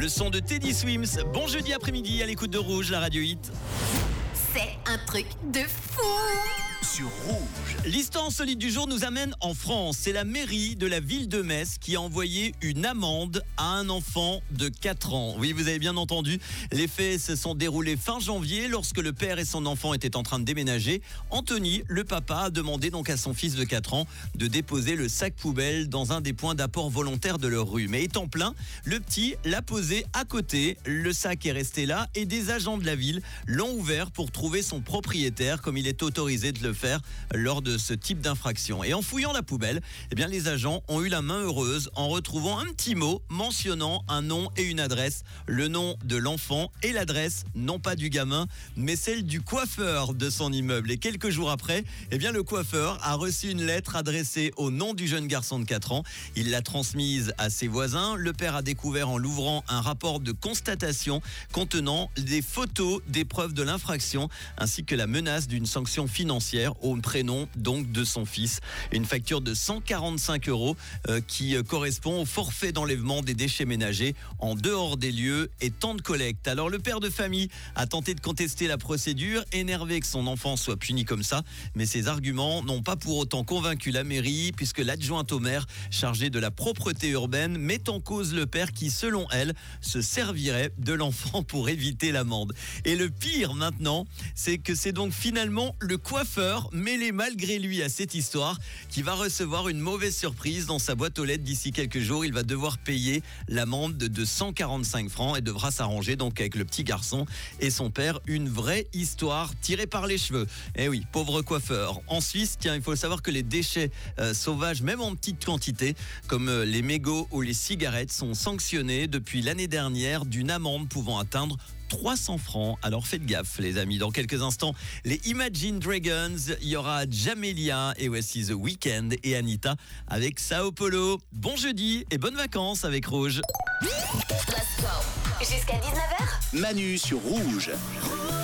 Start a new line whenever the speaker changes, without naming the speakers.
Le son de Teddy Swims. Bon jeudi après-midi à l'écoute de Rouge, la radio hit.
C'est un truc de fou.
Sur Rouge.
L'histoire insolite du jour nous amène en France. C'est la mairie de la ville de Metz qui a envoyé une amende à un enfant de 4 ans. Oui, vous avez bien entendu. Les faits se sont déroulés fin janvier lorsque le père et son enfant étaient en train de déménager. Anthony, le papa, a demandé donc à son fils de 4 ans de déposer le sac poubelle dans un des points d'apport volontaire de leur rue. Mais étant plein, le petit l'a posé à côté. Le sac est resté là et des agents de la ville l'ont ouvert pour trouver son propriétaire comme il est autorisé de le faire lors de ce type d'infraction. Et en fouillant la poubelle, les agents ont eu la main heureuse en retrouvant un petit mot mentionnant un nom et une adresse. Le nom de l'enfant et l'adresse, non pas du gamin, mais celle du coiffeur de son immeuble. Et quelques jours après, le coiffeur a reçu une lettre adressée au nom du jeune garçon de 4 ans. Il l'a transmise à ses voisins. Le père a découvert en l'ouvrant un rapport de constatation contenant des photos des preuves de l'infraction ainsi que la menace d'une sanction financière au prénom donc de son fils. Une facture de 145 € qui correspond au forfait d'enlèvement des déchets ménagers en dehors des lieux et temps de collecte. Alors le père de famille a tenté de contester la procédure, énervé que son enfant soit puni comme ça, mais ses arguments n'ont pas pour autant convaincu la mairie puisque l'adjointe au maire chargée de la propreté urbaine met en cause le père qui, selon elle, se servirait de l'enfant pour éviter l'amende. Et le pire maintenant, c'est que c'est donc finalement le coiffeur mêlé malgré lui à cette histoire qui va recevoir une mauvaise surprise dans sa boîte aux lettres d'ici quelques jours. Il va devoir payer l'amende de 145 francs et devra s'arranger donc avec le petit garçon et son père. Une vraie histoire tirée par les cheveux. Eh oui, pauvre coiffeur. En Suisse, il faut savoir que les déchets sauvages, même en petite quantité, comme les mégots ou les cigarettes, sont sanctionnés depuis l'année dernière d'une amende pouvant atteindre 300 francs. Alors faites gaffe les amis. Dans quelques instants, les Imagine Dragons, il y aura Jamelia et voici The Weeknd et Anita avec Sao Paulo. Bon jeudi et bonnes vacances avec Rouge.
Let's go. Jusqu'à 19h.
Manu sur Rouge.